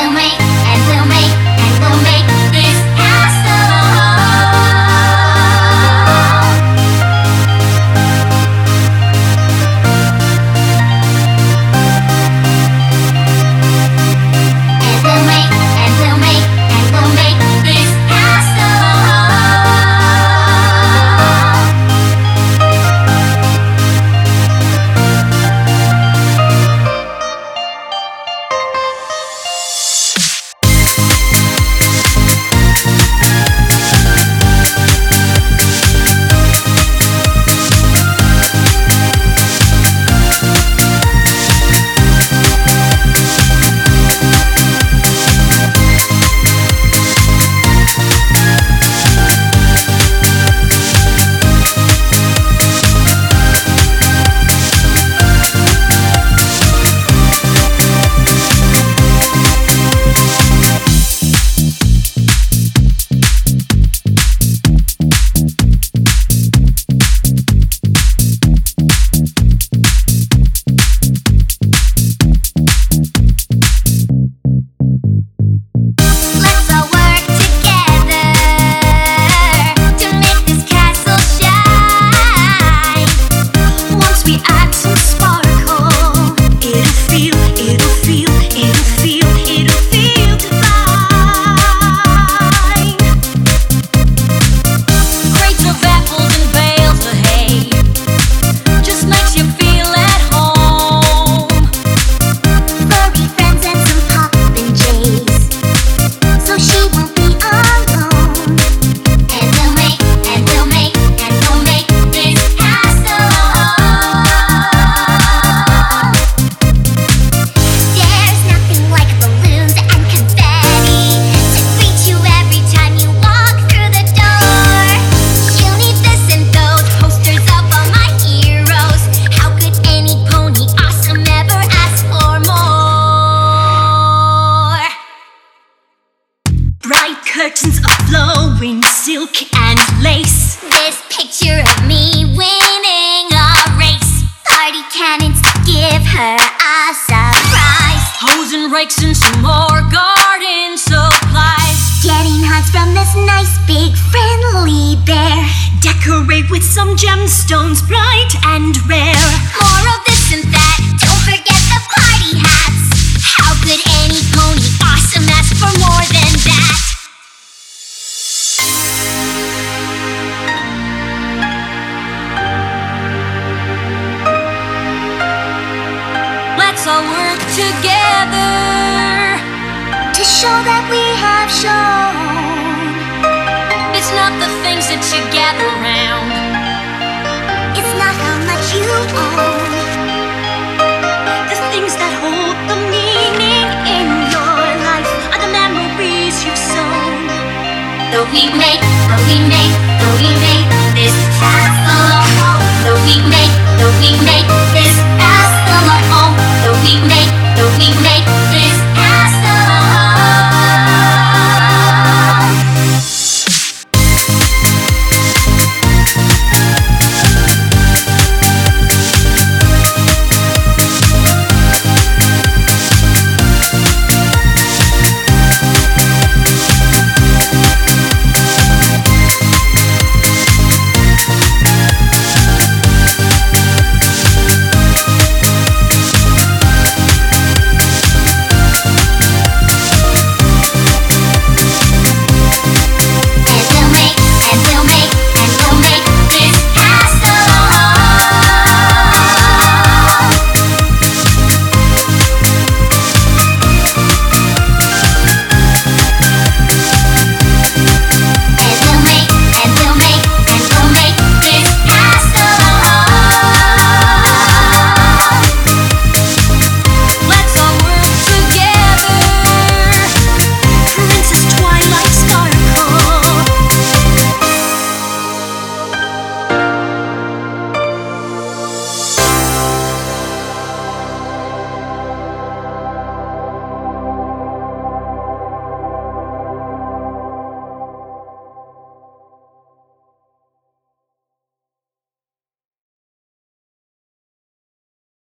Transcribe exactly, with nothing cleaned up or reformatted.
we'll make, and we'll make, and we'll make this castle. And we'll make, and we'll make, and we'll make this castle. Let's all work together to make this castle shine. Once we add some sparkle, it'll feel, it'll feel, it'll feel, it'll feel divine. Crates of apples and bales of hay just makes you feel at home. Furry friends and some poppin' jays, so she won't be alone. And we'll make, and we'll make, and we'll make this castle. There's nothing like balloons and confetti to greet you every time you walk through the door. You'll need this and those posters of all my heroes. How could any pony awesome ever ask for more? Bright curtains of flowing silk and lace. This picture of me winning a race. Party cannons to give her a surprise. Hose and rakes and some more garden supplies. Getting hugs from this nice big friendly bear. Decorate with some gemstones bright and rare. More of this and that. Don't forget the party hats. How could any pony awesome ask for more than that? Let's all work together to show that we have shown. It's not the things that you gather round, it's not how much you own. The things that hold the meaning in your life are the memories you've sown. Though we make, though we make,